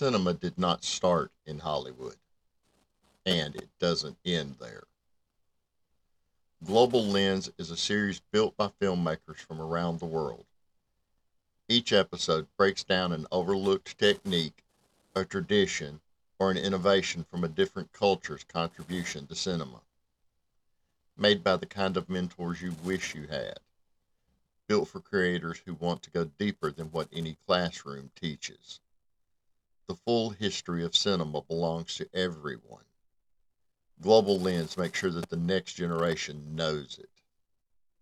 Cinema did not start in Hollywood, and it doesn't end there. Global Lens is a series built by filmmakers from around the world. Each episode breaks down an overlooked technique, a tradition, or an innovation from a different culture's contribution to cinema. Made by the kind of mentors you wish you had. Built for creators who want to go deeper than what any classroom teaches. The full history of cinema belongs to everyone. Global Lens makes sure that the next generation knows it.